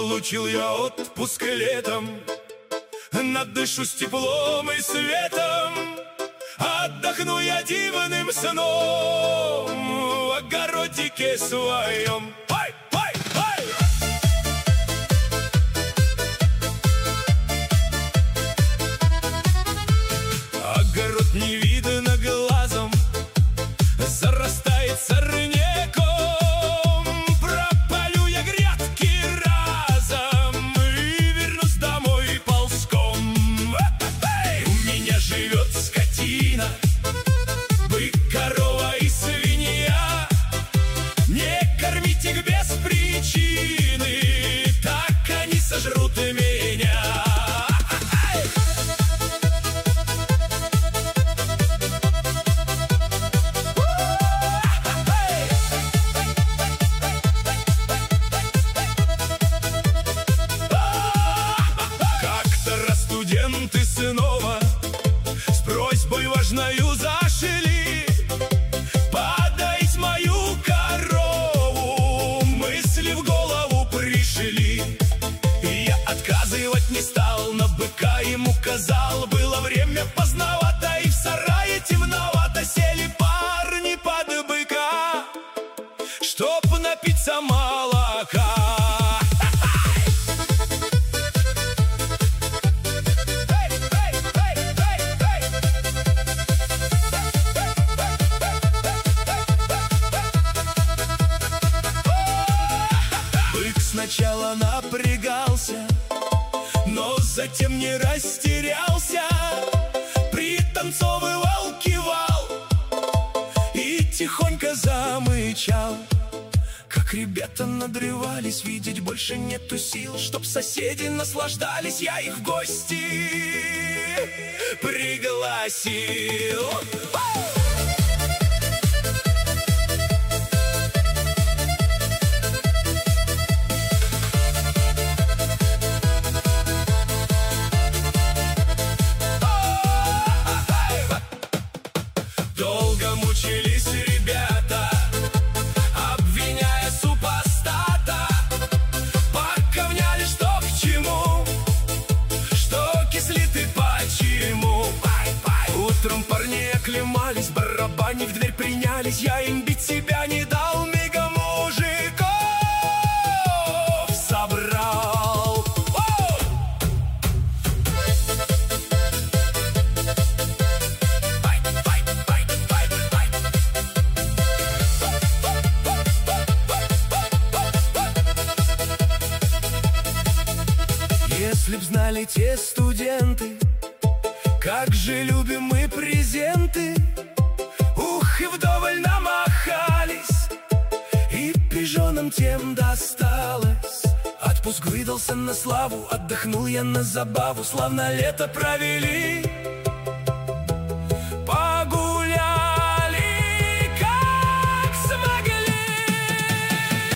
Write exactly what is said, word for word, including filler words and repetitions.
Получил я отпуск летом, надышусь теплом и светом, отдохну я дивным сном в огородике своем. Ой, ой, ой! Огород не видно глазом, зарастает сорняком. Пропалю я грядки разом и вернусь домой ползком. У меня живет скотина, бык, корова и свинья. Не кормить их без причины, так они сожрут меня. Студенты снова с просьбой важною зашли подоить мою корову. Мысли в голову пришли, и я отказывать не стал. На быка им указал, было время поздновато, и в сарае темновато. Сели парни под быка, чтоб напиться молока. Сначала напрягался, но затем не растерялся. Пританцовывал, кивал и тихонько замычал. Как ребята надрывались, видеть больше нету сил, чтоб соседи наслаждались. Я их в гости пригласил. Долго мучились ребята, обвиняя супостата. Пока вняли, что к чему, что кислит и почему. Утром парни оклемались, барабани в дверь принялись. Я им бить себя не дал, мигом мужиков собрал. Если б знали те студенты, как же любим мы презенты. Ух, и вдоволь намахались, и пижонам тем досталось. Отпуск выдался на славу, отдохнул я на забаву. Славно лето провели,